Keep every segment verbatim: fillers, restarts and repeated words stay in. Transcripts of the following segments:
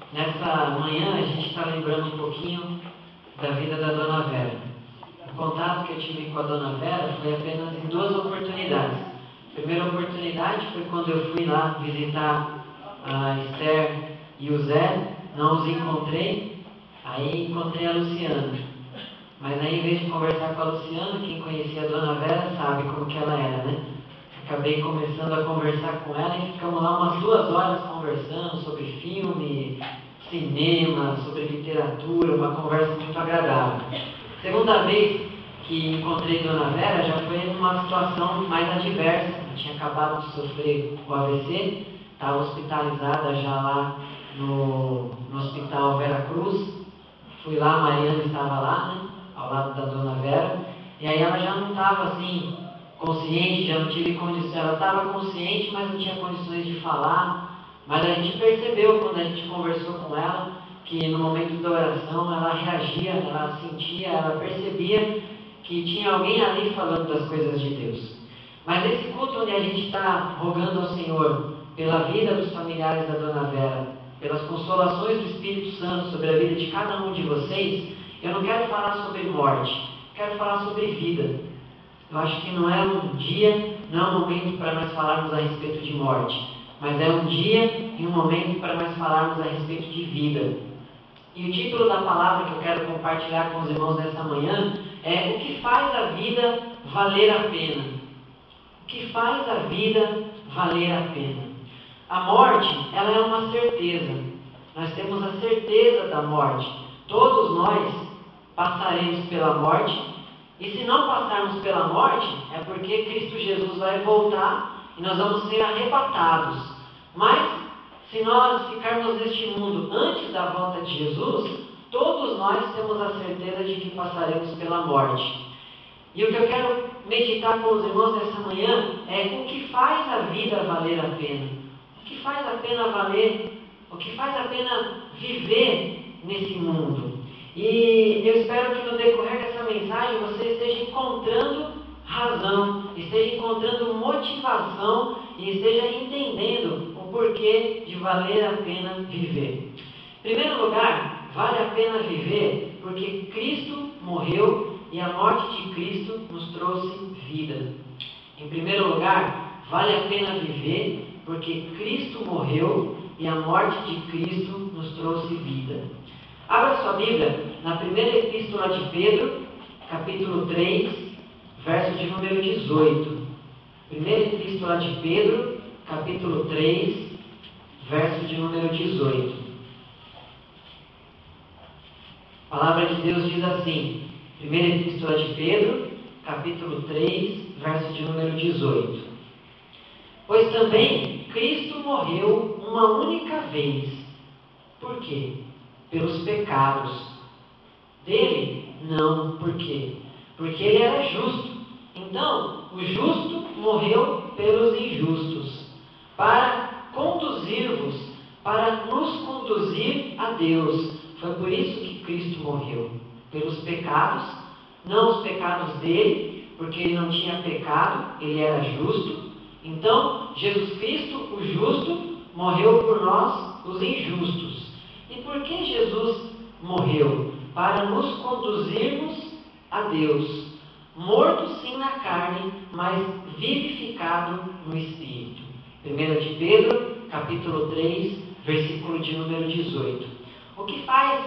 Nessa manhã a gente está lembrando um pouquinho da vida da Dona Vera. O contato que eu tive com a Dona Vera foi apenas em duas oportunidades. A primeira oportunidade foi quando eu fui lá visitar a Esther e o Zé, não os encontrei, aí encontrei a Luciana. Mas aí, em vez de conversar com a Luciana, quem conhecia a Dona Vera sabe como que ela era, né? Acabei começando a conversar com ela e ficamos lá umas duas horas conversando sobre filme, cinema, sobre literatura, uma conversa muito agradável. Segunda vez que encontrei Dona Vera já foi numa situação mais adversa. Eu tinha acabado de sofrer o A V C, estava hospitalizada já lá no, no Hospital Vera Cruz. Fui lá, a Mariana estava lá, né, ao lado da Dona Vera, e aí ela já não estava assim, consciente, já não tive condições, ela estava consciente, mas não tinha condições de falar, mas a gente percebeu quando a gente conversou com ela, que no momento da oração ela reagia, ela sentia, ela percebia que tinha alguém ali falando das coisas de Deus. Mas esse culto onde a gente está rogando ao Senhor pela vida dos familiares da Dona Vera, pelas consolações do Espírito Santo sobre a vida de cada um de vocês, eu não quero falar sobre morte, quero falar sobre vida. Eu acho que não é um dia, não é um momento para nós falarmos a respeito de morte, mas é um dia e um momento para nós falarmos a respeito de vida. E o título da palavra que eu quero compartilhar com os irmãos nessa manhã é O que faz a vida valer a pena? O que faz a vida valer a pena? A morte, ela é uma certeza. Nós temos a certeza da morte. Todos nós passaremos pela morte. E se não passarmos pela morte, é porque Cristo Jesus vai voltar e nós vamos ser arrebatados. Mas, se nós ficarmos neste mundo antes da volta de Jesus, todos nós temos a certeza de que passaremos pela morte. E o que eu quero meditar com os irmãos nessa manhã é o que faz a vida valer a pena. O que faz a pena valer, o que faz a pena viver nesse mundo. E eu espero que no decorrer dessa mensagem você esteja encontrando razão, esteja encontrando motivação e esteja entendendo o porquê de valer a pena viver. Em primeiro lugar, vale a pena viver porque Cristo morreu e a morte de Cristo nos trouxe vida. Em primeiro lugar, vale a pena viver porque Cristo morreu e a morte de Cristo nos trouxe vida. Abra sua Bíblia na primeira epístola de Pedro, capítulo três, verso de número dezoito. Primeira epístola de Pedro, capítulo três, verso de número dezoito. A palavra de Deus diz assim, primeira epístola de Pedro, capítulo três, verso de número dezoito. Pois também Cristo morreu uma única vez. Por quê? Pelos pecados. Dele? Não. Por quê? Porque ele era justo. Então, o justo morreu pelos injustos, para conduzir-vos, para nos conduzir a Deus. Foi por isso que Cristo morreu. Pelos pecados, não os pecados dele, porque ele não tinha pecado, ele era justo. Então, Jesus Cristo, o justo, morreu por nós, os injustos. E por que Jesus morreu? Para nos conduzirmos a Deus. Morto sim na carne, mas vivificado no Espírito. primeira de Pedro, capítulo três, versículo de número dezoito. O que faz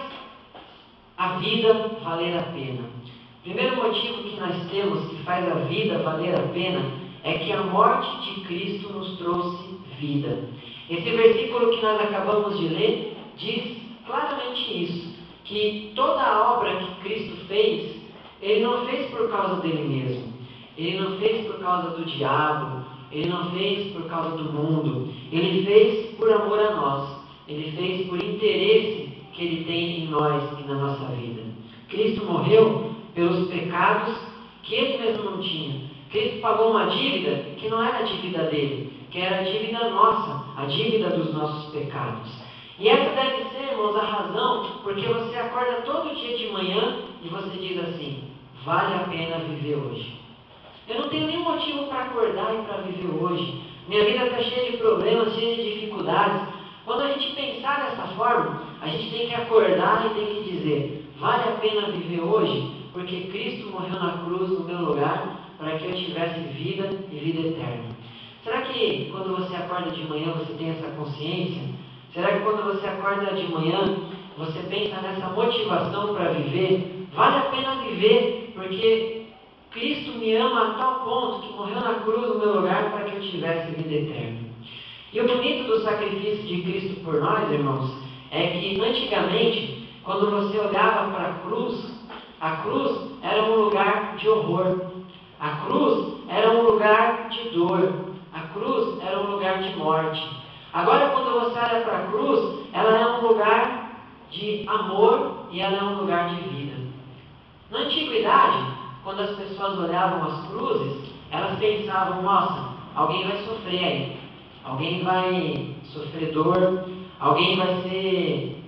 a vida valer a pena? O primeiro motivo que nós temos que faz a vida valer a pena é que a morte de Cristo nos trouxe vida. Esse versículo que nós acabamos de ler diz claramente isso, que toda a obra que Cristo fez, Ele não fez por causa dele mesmo, Ele não fez por causa do diabo, Ele não fez por causa do mundo, Ele fez por amor a nós, Ele fez por interesse que Ele tem em nós e na nossa vida. Cristo morreu pelos pecados que Ele mesmo não tinha. Cristo pagou uma dívida que não era a dívida dele, que era a dívida nossa, a dívida dos nossos pecados. E essa deve ser, irmãos, a razão porque você acorda todo dia de manhã e você diz assim, vale a pena viver hoje. Eu não tenho nenhum motivo para acordar e para viver hoje. Minha vida está cheia de problemas, cheia de dificuldades. Quando a gente pensar dessa forma, a gente tem que acordar e tem que dizer: vale a pena viver hoje, porque Cristo morreu na cruz no meu lugar, para que eu tivesse vida e vida eterna. Será que quando você acorda de manhã você tem essa consciência? Será que quando você acorda de manhã você pensa nessa motivação para viver? Vale a pena viver, porque Cristo me ama a tal ponto que morreu na cruz no meu lugar para que eu tivesse vida eterna. E o bonito do sacrifício de Cristo por nós, irmãos, é que antigamente, quando você olhava para a cruz, a cruz era um lugar de horror. A cruz era um lugar de dor. A cruz era um lugar de morte. Agora, quando você olha para a cruz, ela é um lugar de amor e ela é um lugar de vida. Na antiguidade, quando as pessoas olhavam as cruzes, elas pensavam: nossa, alguém vai sofrer aí, alguém vai sofrer dor, alguém vai ser,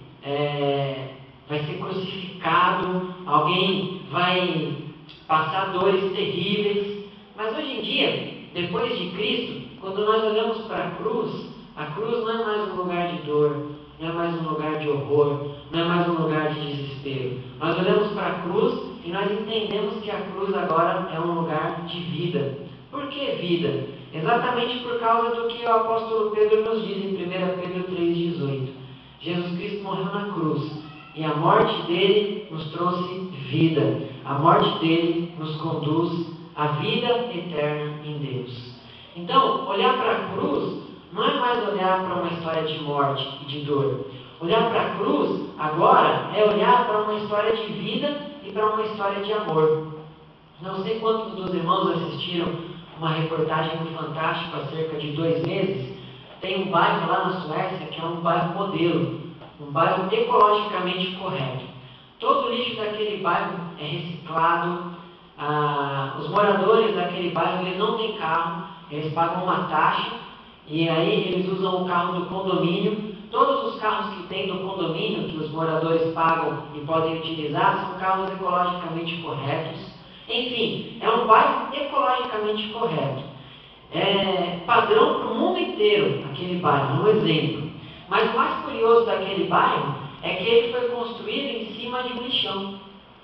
é, vai ser crucificado, alguém vai passar dores terríveis. Mas hoje em dia, depois de Cristo, quando nós olhamos para a cruz, a cruz não é mais um lugar de dor, não é mais um lugar de horror, não é mais um lugar de desespero. Nós olhamos para a cruz e nós entendemos que a cruz agora é um lugar de vida. Por que vida? Exatamente por causa do que o apóstolo Pedro nos diz em primeira Pedro três, dezoito. Jesus Cristo morreu na cruz e a morte dele nos trouxe vida. A morte dele nos conduz à vida eterna em Deus. Então, olhar para a cruz não é mais olhar para uma história de morte e de dor. Olhar para a cruz agora é olhar para uma história de vida e para uma história de amor. Não sei quantos dos irmãos assistiram uma reportagem no Fantástico há cerca de dois meses. Tem um bairro lá na Suécia que é um bairro modelo, um bairro ecologicamente correto. Todo o lixo daquele bairro é reciclado. Ah, os moradores daquele bairro eles não têm carro, eles pagam uma taxa e aí eles usam o carro do condomínio. Todos os carros que tem do condomínio, que os moradores pagam e podem utilizar, são carros ecologicamente corretos. Enfim, é um bairro ecologicamente correto. É padrão para o mundo inteiro, aquele bairro, um exemplo. Mas o mais curioso daquele bairro é que ele foi construído em cima de um lixão.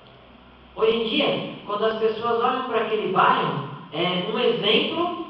Hoje em dia, quando as pessoas olham para aquele bairro, é um exemplo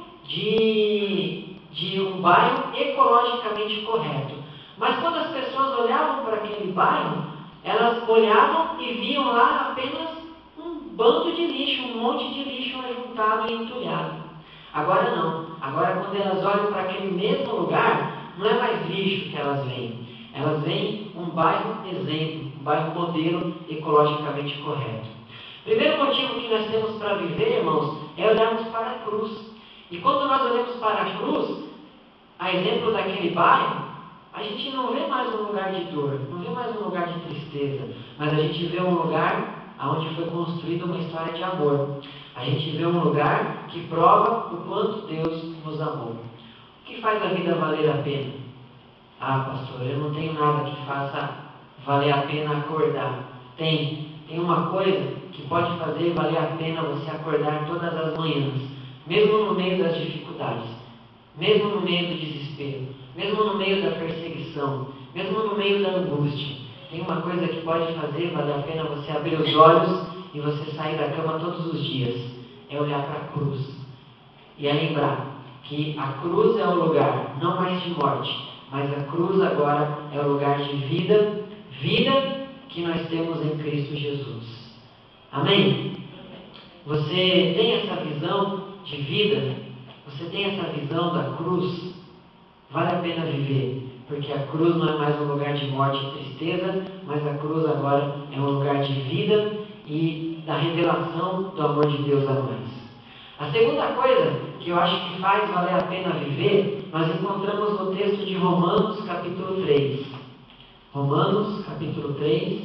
de, de um bairro ecologicamente correto. Mas quando as pessoas olhavam para aquele bairro, elas olhavam e viam lá apenas um bando de lixo, um monte de lixo ajuntado e entulhado. Agora não. Agora, quando elas olham para aquele mesmo lugar, não é mais lixo que elas veem. Elas veem um bairro exemplo, um bairro modelo ecologicamente correto. Primeiro motivo que nós temos para viver, irmãos, é olharmos para a cruz. E quando nós olhamos para a cruz, a exemplo daquele bairro, a gente não vê mais um lugar de dor, não vê mais um lugar de tristeza, mas a gente vê um lugar onde foi construída uma história de amor. A gente vê um lugar que prova o quanto Deus nos amou. O que faz a vida valer a pena? Ah, pastor, eu não tenho nada que faça valer a pena acordar. Tem, tem uma coisa que pode fazer valer a pena você acordar todas as manhãs, mesmo no meio das dificuldades, mesmo no meio do desespero, mesmo no meio da perseguição, mesmo no meio da angústia. Tem uma coisa que pode fazer valer a pena você abrir os olhos e você sair da cama todos os dias. É olhar para a cruz. E é lembrar que a cruz é o lugar, não mais de morte, mas a cruz agora é o lugar de vida, vida que nós temos em Cristo Jesus. Amém? Você tem essa visão de vida? Você tem essa visão da cruz? Vale a pena viver, porque a cruz não é mais um lugar de morte e tristeza, mas a cruz agora é um lugar de vida e da revelação do amor de Deus a nós. A segunda coisa que eu acho que faz valer a pena viver, nós encontramos no texto de Romanos capítulo três. Romanos capítulo três,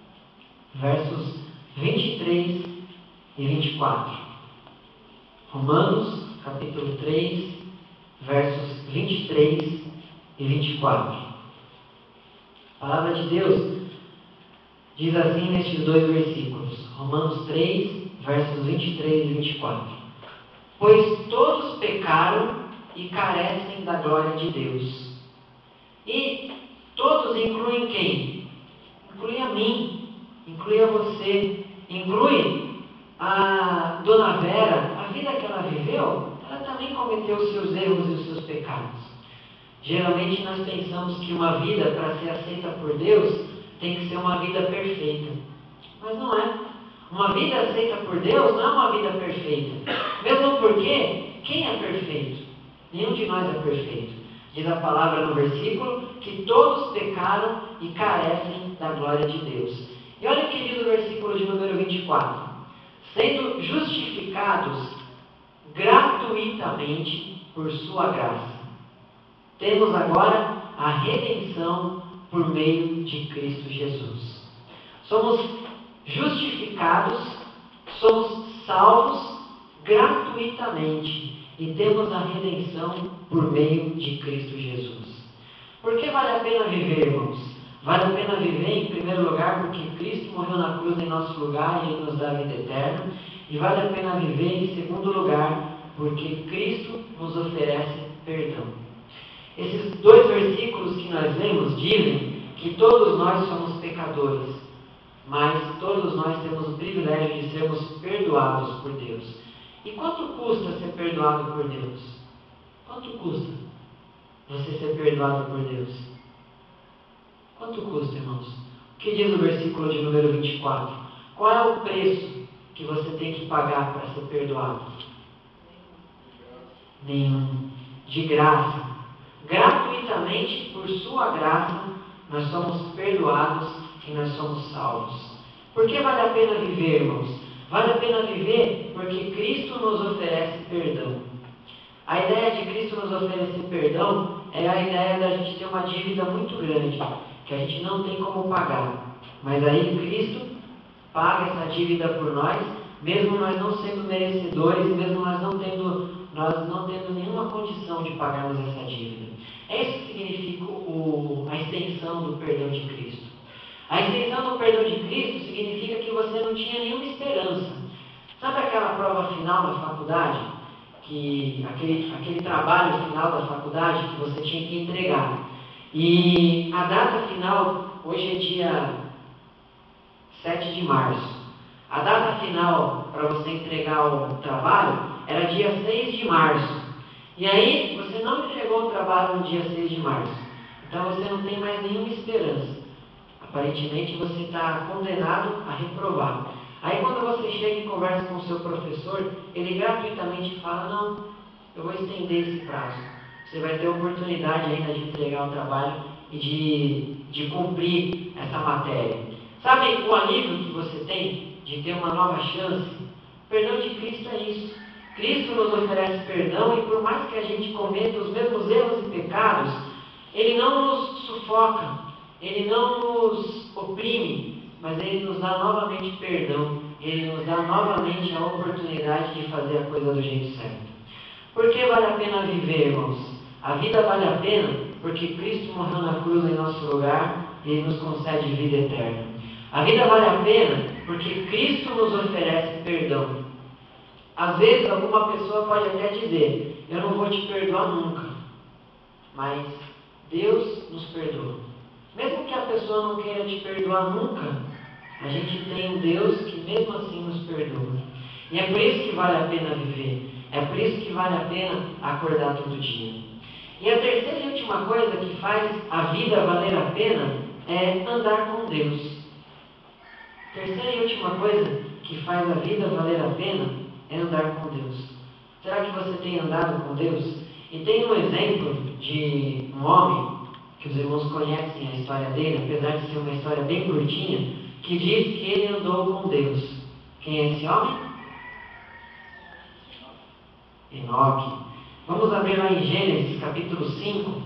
versos vinte e três e vinte e quatro. Romanos capítulo três, versos vinte e três e vinte e quatro. A palavra de Deus diz assim nestes dois versículos. Romanos três, versos vinte e três e vinte e quatro. Pois todos pecaram e carecem da glória de Deus. E todos incluem quem? inclui a mim, inclui a você, inclui a Dona Vera. A vida que ela viveu, ela também cometeu os seus erros e os seus pecados. Geralmente nós pensamos que uma vida, para ser aceita por Deus, tem que ser uma vida perfeita. Mas não é. Uma vida aceita por Deus não é uma vida perfeita. Mesmo porque, quem é perfeito? Nenhum de nós é perfeito. Diz a palavra no versículo que todos pecaram e carecem da glória de Deus. E olha o que diz o versículo de número vinte e quatro. Sendo justificados gratuitamente por sua graça, temos agora a redenção por meio de Cristo Jesus. Somos justificados, somos salvos gratuitamente e temos a redenção por meio de Cristo Jesus. Por que vale a pena viver, irmãos? Vale a pena viver, em primeiro lugar, porque Cristo morreu na cruz em nosso lugar e Ele nos dá a vida eterna. E vale a pena viver, em segundo lugar, porque Cristo nos oferece perdão. Esses dois versículos que nós lemos dizem que todos nós somos pecadores, mas todos nós temos o privilégio de sermos perdoados por Deus. E quanto custa ser perdoado por Deus? Quanto custa você ser perdoado por Deus? Quanto custa, irmãos? O que diz o versículo de número vinte e quatro? Qual é o preço que você tem que pagar para ser perdoado? Nenhum. De graça. Gratuitamente, por sua graça, nós somos perdoados e nós somos salvos. Por que vale a pena viver, irmãos? Vale a pena viver porque Cristo nos oferece perdão. A ideia de Cristo nos oferecer perdão é a ideia da gente ter uma dívida muito grande, que a gente não tem como pagar. Mas aí Cristo paga essa dívida por nós, mesmo nós não sendo merecedores, mesmo nós não tendo, nós não tendo nenhuma condição de pagarmos essa dívida. É isso que significa o, a extensão do perdão de Cristo. A extensão do perdão de Cristo significa que você não tinha nenhuma esperança. Sabe aquela prova final da faculdade? Que, aquele, aquele trabalho final da faculdade que você tinha que entregar. E a data final, hoje é dia sete de março. A data final para você entregar o trabalho era dia seis de março. E aí você não entregou o trabalho no dia seis de março. Então você não tem mais nenhuma esperança. Aparentemente você está condenado a reprovar. Aí quando você chega e conversa com o seu professor, ele gratuitamente fala, não, eu vou estender esse prazo. Você vai ter a oportunidade ainda de entregar o trabalho e de, de cumprir essa matéria. Sabe o alívio que você tem de ter uma nova chance? O perdão de Cristo é isso. Cristo nos oferece perdão e por mais que a gente cometa os mesmos erros e pecados, Ele não nos sufoca, Ele não nos oprime, mas Ele nos dá novamente perdão, Ele nos dá novamente a oportunidade de fazer a coisa do jeito certo. Por que vale a pena viver, irmãos? A vida vale a pena porque Cristo morreu na cruz em nosso lugar e Ele nos concede vida eterna. A vida vale a pena porque Cristo nos oferece perdão. Às vezes alguma pessoa pode até dizer, eu não vou te perdoar nunca, mas Deus nos perdoa. Mesmo que a pessoa não queira te perdoar nunca, a gente tem um Deus que mesmo assim nos perdoa. E é por isso que vale a pena viver. É por isso que vale a pena acordar todo dia. E a terceira e última coisa que faz a vida valer a pena é andar com Deus. A terceira e última coisa que faz a vida valer a pena é andar com Deus. Será que você tem andado com Deus? E tem um exemplo de um homem, que os irmãos conhecem a história dele, apesar de ser uma história bem curtinha, que diz que ele andou com Deus. Quem é esse homem? Enoque. Vamos abrir lá em Gênesis capítulo cinco,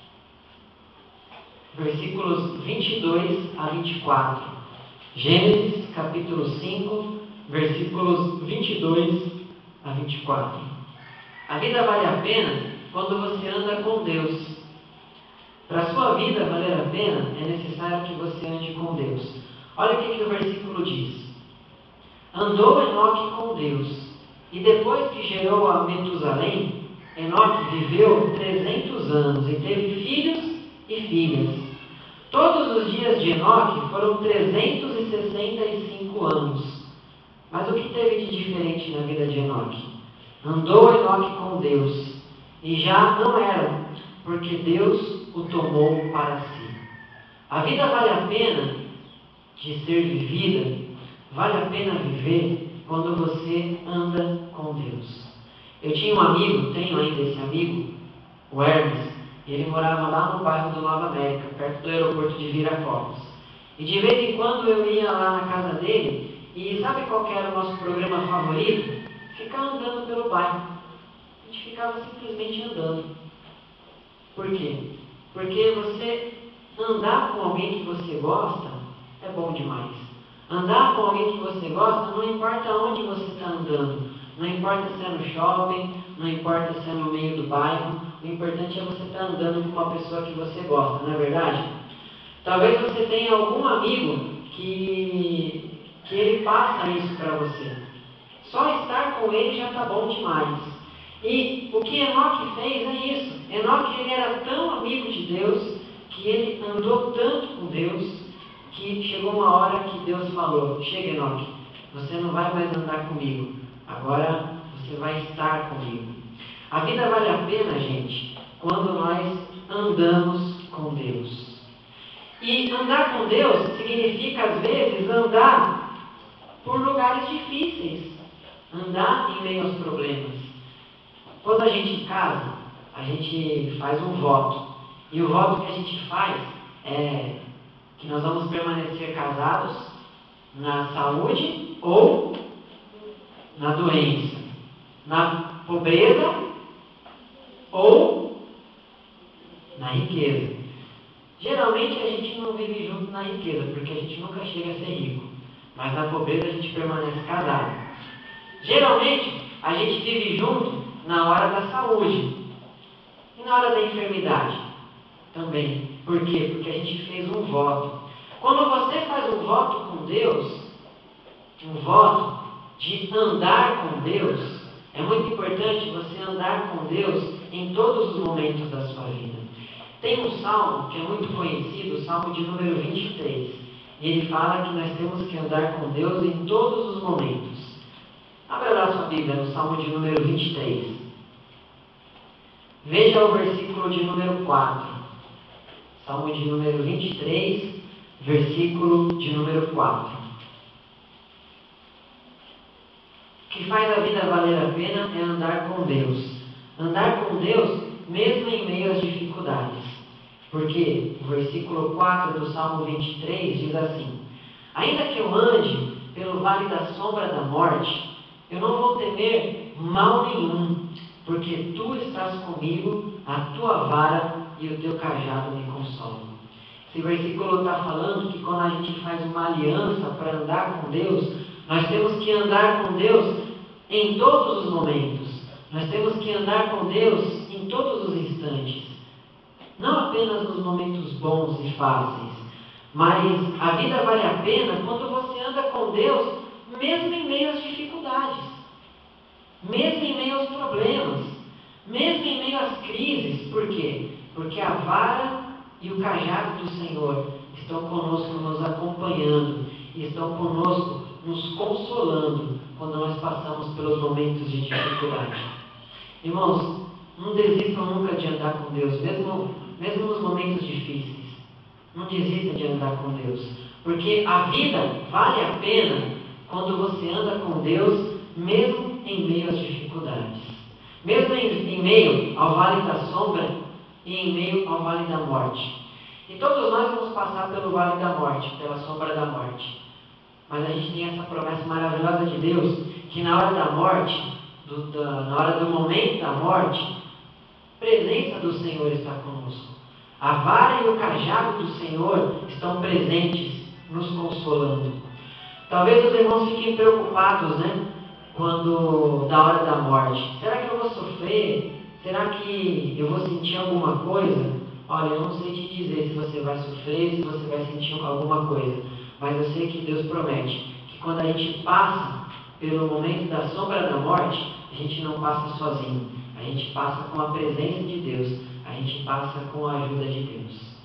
versículos vinte e dois a vinte e quatro. Gênesis capítulo cinco, versículos vinte e dois a vinte e quatro. A vida vale a pena quando você anda com Deus. Para a sua vida valer a pena, é necessário que você ande com Deus. Olha o que, que o versículo diz. Andou Enoque com Deus, e depois que gerou a Metusalém, Enoque viveu trezentos anos e teve filhos e filhas. Todos todos os dias de Enoque foram trezentos e sessenta e cinco anos. Mas o que teve de diferente na vida de Enoque? Andou Enoque com Deus, e já não era, porque Deus o tomou para si. A vida vale a pena de ser vivida, vale a pena viver quando você anda com Deus. Eu tinha um amigo, tenho ainda esse amigo, o Hermes, e ele morava lá no bairro do Nova América, perto do aeroporto de Viracopos. E de vez em quando eu ia lá na casa dele, e sabe qual que era o nosso programa favorito? Ficar andando pelo bairro. A gente ficava simplesmente andando. Por quê? Porque você andar com alguém que você gosta é bom demais. Andar com alguém que você gosta, não importa onde você está andando. Não importa se é no shopping, não importa se é no meio do bairro. O importante é você estar andando com uma pessoa que você gosta, não é verdade? Talvez você tenha algum amigo que, que ele passa isso para você. Só estar com ele já está bom demais. E o que Enoque fez é isso. Enoque ele era tão amigo de Deus, que ele andou tanto com Deus, que chegou uma hora que Deus falou: chega, Enoque, você não vai mais andar comigo, agora você vai estar comigo. A vida vale a pena, gente, quando nós andamos com Deus. E andar com Deus significa, às vezes, andar por lugares difíceis, andar em meio aos problemas. Quando a gente casa, a gente faz um voto. E o voto que a gente faz é que nós vamos permanecer casados na saúde ou na doença, na pobreza ou na riqueza. Geralmente a gente não vive junto na riqueza, porque a gente nunca chega a ser rico. Mas na pobreza a gente permanece casado. Geralmente a gente vive junto na hora da saúde e na hora da enfermidade também. Por quê? Porque a gente fez um voto. Quando você faz um voto com Deus, um voto de andar com Deus, é muito importante você andar com Deus em todos os momentos da sua vida. Tem um salmo que é muito conhecido, o salmo de número vinte e três. E ele fala que nós temos que andar com Deus em todos os momentos. Abra lá sua Bíblia no salmo de número vinte e três. Veja o versículo de número quatro. Salmo de número vinte e três, versículo de número quatro. O que faz a vida valer a pena é andar com Deus. Andar com Deus mesmo em meio às dificuldades. Porque o versículo quatro do Salmo vinte e três diz assim: ainda que eu ande pelo vale da sombra da morte, eu não vou temer mal nenhum, porque tu estás comigo, a tua vara e o teu cajado me consolam. Esse versículo está falando que quando a gente faz uma aliança para andar com Deus, nós temos que andar com Deus em todos os momentos. Nós temos que andar com Deus em todos os instantes. Não apenas nos momentos bons e fáceis, mas a vida vale a pena quando você anda com Deus, mesmo em meio às dificuldades, mesmo em meio aos problemas, mesmo em meio às crises. Por quê? Porque a vara e o cajado do Senhor estão conosco, nos acompanhando, e estão conosco, nos consolando quando nós passamos pelos momentos de dificuldade. Irmãos, não desistam nunca de andar com Deus, mesmo, mesmo nos momentos difíceis. Não desista de andar com Deus, porque a vida vale a pena quando você anda com Deus, mesmo em meio às dificuldades, mesmo em, em meio ao vale da sombra e em meio ao vale da morte. E todos nós vamos passar pelo vale da morte, pela sombra da morte. Mas a gente tem essa promessa maravilhosa de Deus, que na hora da morte, do, da, na hora do momento da morte, a presença do Senhor está conosco. A vara e o cajado do Senhor estão presentes, nos consolando. Talvez os irmãos fiquem preocupados, né? Quando, da hora da morte. Será que eu vou sofrer? Será que eu vou sentir alguma coisa? Olha, eu não sei te dizer se você vai sofrer, se você vai sentir alguma coisa. Mas eu sei que Deus promete que quando a gente passa pelo momento da sombra da morte, a gente não passa sozinho. A gente passa com a presença de Deus. A gente passa com a ajuda de Deus.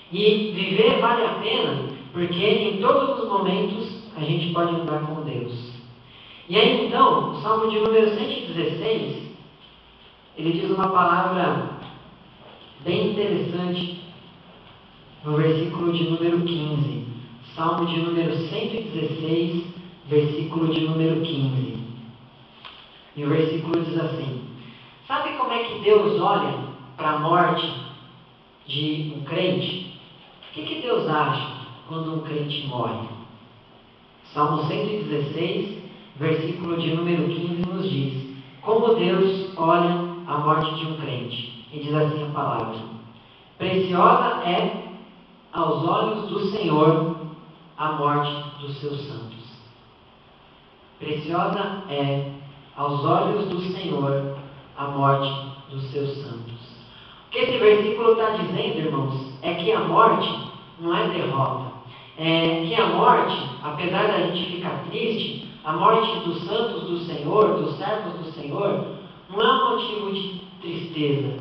E viver vale a pena porque em todos os momentos a gente pode andar com Deus. E aí então, o Salmo de número cento e dezesseis, ele diz uma palavra bem interessante no versículo de número quinze. Salmo de número cento e dezesseis, versículo de número quinze. E o versículo diz assim: sabe como é que Deus olha para a morte de um crente? O que, que Deus acha quando um crente morre? Salmo cento e dezesseis, versículo de número quinze nos diz: como Deus olha a morte de um crente. E diz assim a palavra: preciosa é aos olhos do Senhor a morte dos seus santos. Preciosa é aos olhos do Senhor a morte dos seus santos. O que esse versículo está dizendo, irmãos, é que a morte não é derrota. É que a morte, apesar da gente ficar triste, a morte dos santos do Senhor, dos servos do Senhor, não é um motivo de tristeza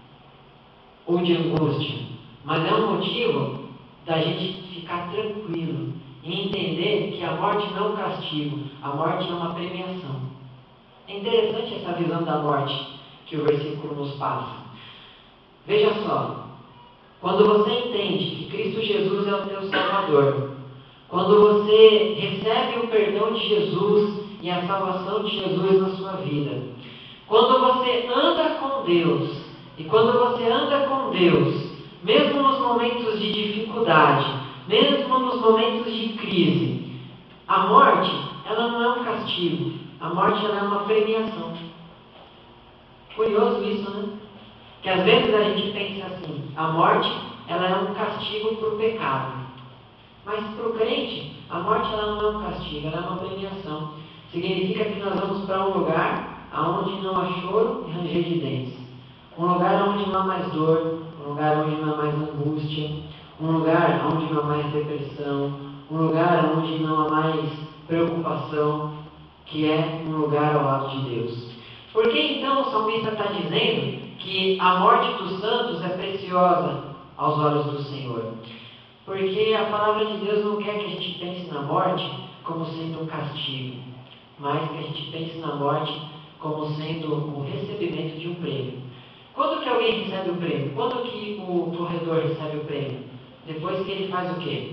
ou de angústia, mas é um motivo da gente ficar tranquilo e entender que a morte não é um castigo, a morte é uma premiação. É interessante essa visão da morte que o versículo nos passa. Veja só, quando você entende que Cristo Jesus é o teu Salvador, quando você recebe o perdão de Jesus e a salvação de Jesus na sua vida, quando você anda com Deus, e quando você anda com Deus, mesmo nos momentos de dificuldade, mesmo nos momentos de crise, a morte, ela não é um castigo, a morte ela é uma premiação. Curioso isso, né? Que às vezes a gente pensa assim, a morte ela é um castigo para o pecado. Mas para o crente, a morte ela não é um castigo, ela é uma premiação. Significa que nós vamos para um lugar onde não há choro e ranger de dentes. Um lugar onde não há mais dor, um lugar onde não há mais angústia, um lugar onde não há mais depressão, um lugar onde não há mais preocupação, que é um lugar ao lado de Deus. Por que então o salmista está dizendo que a morte dos santos é preciosa aos olhos do Senhor? Porque a palavra de Deus não quer que a gente pense na morte como sendo um castigo, mas que a gente pense na morte como sendo o recebimento de um prêmio. Quando que alguém recebe o prêmio? Quando que o corredor recebe o prêmio? Depois que ele faz o quê?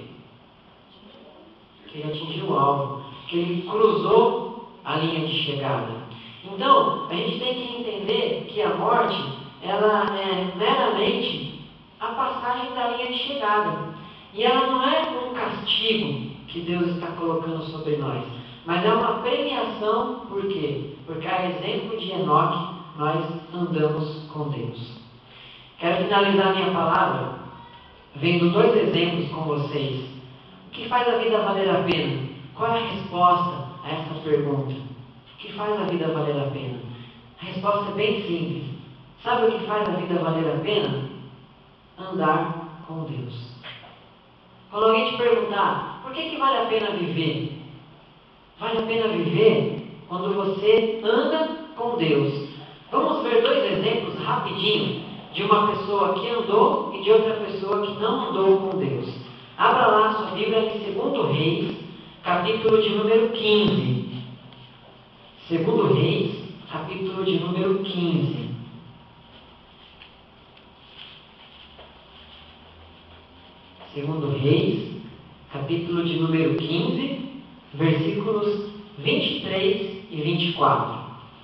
Que ele atingiu o alvo, que ele cruzou a linha de chegada. Então, a gente tem que entender que a morte, ela é meramente a passagem da linha de chegada. E ela não é um castigo que Deus está colocando sobre nós, mas é uma premiação. Por quê? Porque a exemplo de Enoque, nós andamos com Deus. Quero finalizar minha palavra vendo dois exemplos com vocês. O que faz a vida valer a pena? Qual é a resposta a essa pergunta? O que faz a vida valer a pena? A resposta é bem simples. Sabe o que faz a vida valer a pena? Andar com Deus. Quando alguém te perguntar, por que que vale a pena viver? Vale a pena viver quando você anda com Deus. Vamos ver dois exemplos rapidinho de uma pessoa que andou e de outra pessoa que não andou com Deus. Abra lá a sua Bíblia em Segundo Reis, capítulo de número quinze. Segundo Reis, capítulo de número quinze. Segundo Reis, capítulo de número quinze, versículos vinte e três e vinte e quatro.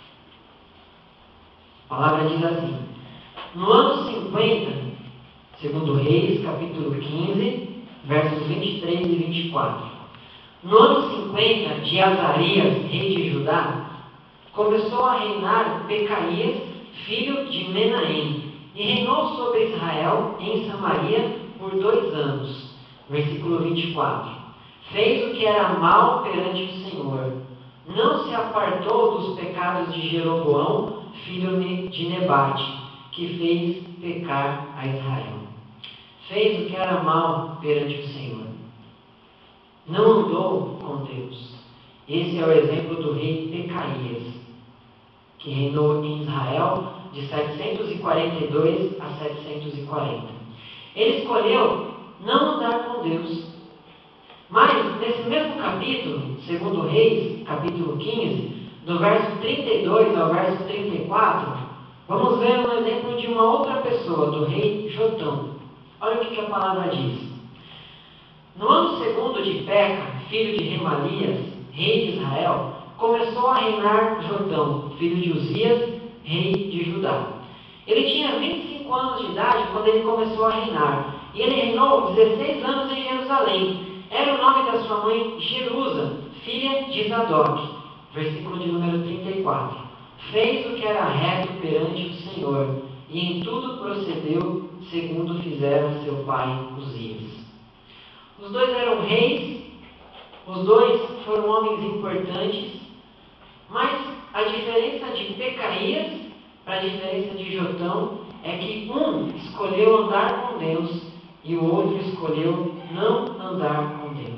A palavra diz assim: no ano cinquenta, segundo Reis, capítulo quinze, versos vinte e três e vinte e quatro. No ano cinquenta de Azarias, rei de Judá, começou a reinar Pecaías, filho de Menahem, e reinou sobre Israel em Samaria por dois anos. Versículo vinte e quatro. Fez o que era mal perante o Senhor. Não se apartou dos pecados de Jeroboão, filho de Nebate, que fez pecar a Israel. Fez o que era mal perante o Senhor. Não andou com Deus. Esse é o exemplo do rei Pecaías, que reinou em Israel de setecentos e quarenta e dois a setecentos e quarenta. Ele escolheu não andar com Deus. Mas, nesse mesmo capítulo, segundo Reis, capítulo quinze, do verso trinta e dois ao verso trinta e quatro, vamos ver um exemplo de uma outra pessoa, do rei Jotão. Olha o que a palavra diz. No ano segundo de Peca, filho de Remalias, rei de Israel, começou a reinar Jotão, filho de Uzias, rei de Judá. Ele tinha vinte e cinco anos de idade quando ele começou a reinar, e ele reinou dezesseis anos em Jerusalém. Era o nome da sua mãe Jerusa, filha de Zadok. Versículo de número trinta e quatro. Fez o que era reto perante o Senhor, e em tudo procedeu segundo fizera seu pai Uzias. Os dois eram reis, os dois foram homens importantes, mas a diferença de Pecaías para a diferença de Jotão é que um escolheu andar com Deus e o outro escolheu não andar com Deus.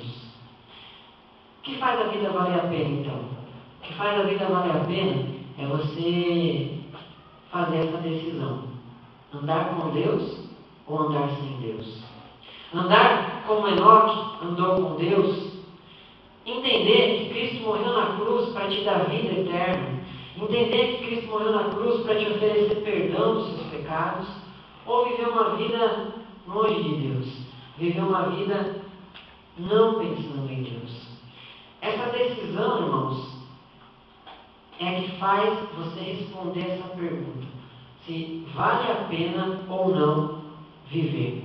O que faz a vida valer a pena, então? O que faz a vida valer a pena é você fazer essa decisão. Andar com Deus ou andar sem Deus? Andar como Enoque andou com Deus. Entender que Cristo morreu na cruz para te dar vida eterna. Entender que Cristo morreu na cruz para te oferecer perdão dos seus pecados. Ou viver uma vida longe de Deus. Viver uma vida não pensando em Deus. Essa decisão, irmãos, é que faz você responder essa pergunta. Se vale a pena ou não viver.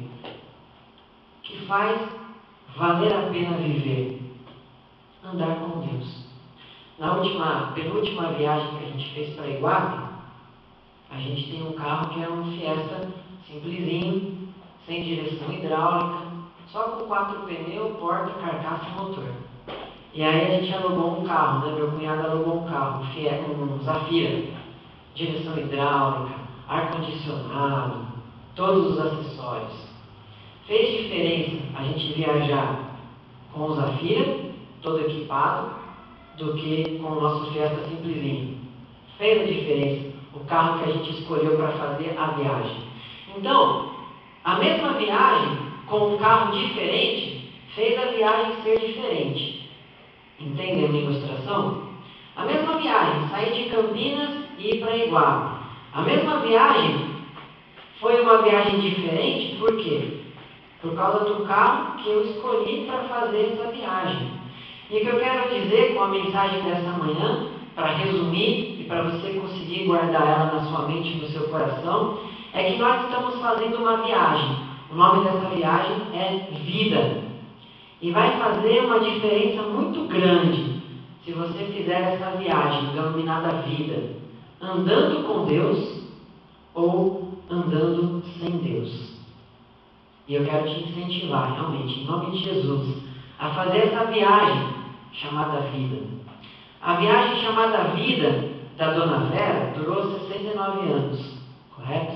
O que faz valer a pena viver? Andar com Deus. Na última, penúltima viagem que a gente fez para Iguape, a gente tem um carro que é um Fiesta simplesinho, sem direção hidráulica, só com quatro pneus, porta, carcaça e motor. E aí a gente alugou um carro, né? Meu cunhado alugou um carro, um Zafira, direção hidráulica, ar-condicionado, todos os acessórios. Fez diferença a gente viajar com o Zafira, todo equipado, do que com o nosso Fiesta simplesinho. Fez a diferença o carro que a gente escolheu para fazer a viagem. Então, a mesma viagem com um carro diferente fez a viagem ser diferente. Entendem a minha ilustração? A mesma viagem, sair de Campinas e ir para Iguape. A mesma viagem foi uma viagem diferente, por quê? Por causa do carro que eu escolhi para fazer essa viagem. E o que eu quero dizer com a mensagem dessa manhã, para resumir e para você conseguir guardar ela na sua mente e no seu coração, é que nós estamos fazendo uma viagem. O nome dessa viagem é vida. E vai fazer uma diferença muito grande se você fizer essa viagem denominada vida, andando com Deus ou andando sem Deus. E eu quero te incentivar, realmente, em nome de Jesus, a fazer essa viagem chamada vida. A viagem chamada vida da Dona Vera durou sessenta e nove anos, correto?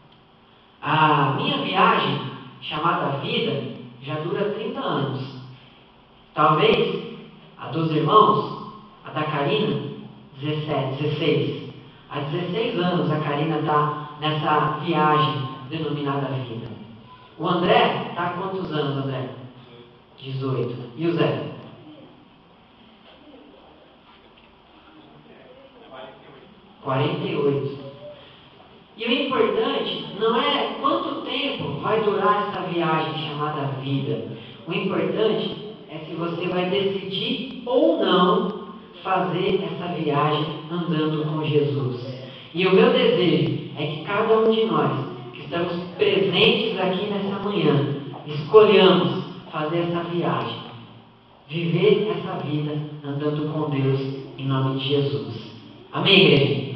A minha viagem chamada vida já dura trinta anos. Talvez a dos irmãos, a da Karina, dezessete, dezesseis. Há dezesseis anos a Karina está nessa viagem denominada vida. O André está há quantos anos, André? dezoito. E o Zé? quarenta e oito. E o importante não é quanto tempo vai durar essa viagem chamada vida. O importante é se você vai decidir ou não fazer essa viagem andando com Jesus. E o meu desejo é que cada um de nós que estamos presentes aqui nessa manhã escolhamos fazer essa viagem, viver essa vida andando com Deus em nome de Jesus. Amém, igreja?